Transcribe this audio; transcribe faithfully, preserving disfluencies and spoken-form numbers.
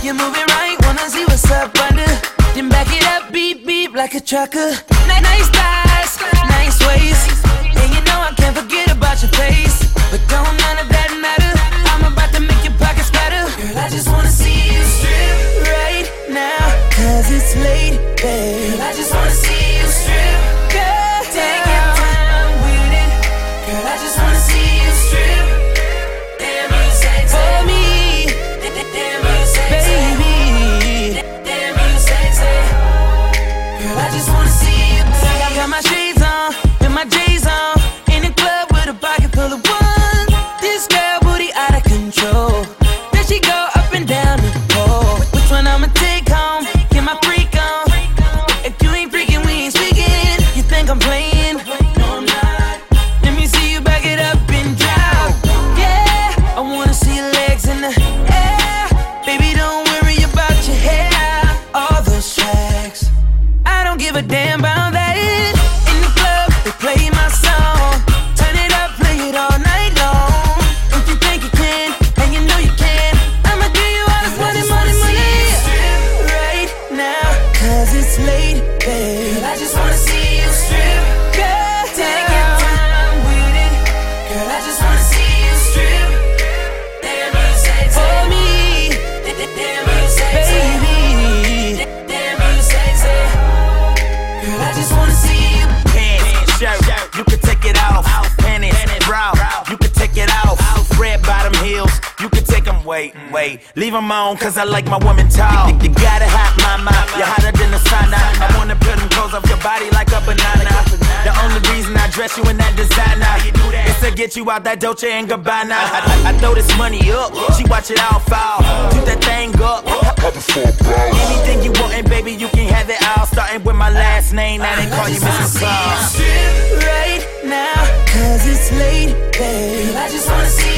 you move it right, wanna see what's up under. Then back it up, beep, beep, like a trucker. Nice thighs, nice waist. And you know I can't forget about your face. But don't none of that matter, I'm about to make your pockets better. Girl, I just wanna see you strip right now, cause it's late, babe. Girl, I just wanna see you strip. Girl, take your time with it. Girl, I just wanna see you strip. Damn, you sexy. For me, damn, you sexy. Baby, damn, you sexy. Girl, I just wanna see you. I got my shades on, and my J's on. In the club with a pocket full of one. This girl booty out of control. Then she go up and down the pole. Which one I'ma take home? Get my freak on. If you ain't freaking, we ain't speaking. You think I'm playing? No, I'm not. Let me see you back it up and drop. Yeah, I wanna see your legs in the air. Baby, don't worry about your hair. All those tracks, I don't give a damn about that. In the club, they play my song. Turn it up, play it all night long. If you think you can, and you know you can, I'ma give you all this money, money, money. Right now, cause it's late, babe. I just wanna see you strip. Girl, take your time with it. Girl, I just wanna see you strip. Damn, you sexy. For me, damn, you sexy. Baby, damn, you sexy. Girl, I just wanna see you. Pants, shirt, you can take it off. Panties, bra, you can take it off. Red bottom heels, you can take them. Wait, wait, leave them on, cause I like my woman tall. You, you got a hot mama, you're hotter than the sauna. I wanna put them clothes off your body like a banana. The only reason I dress you in that designer is to get you out that Dolce and Gabbana. I, I, I throw this money up, she watch it all fall. Shoot that thing up. Anything you want, and baby, you can have it all. Starting with my last name, now they call you Missus Claus. Right now, cause it's late, babe. I just wanna see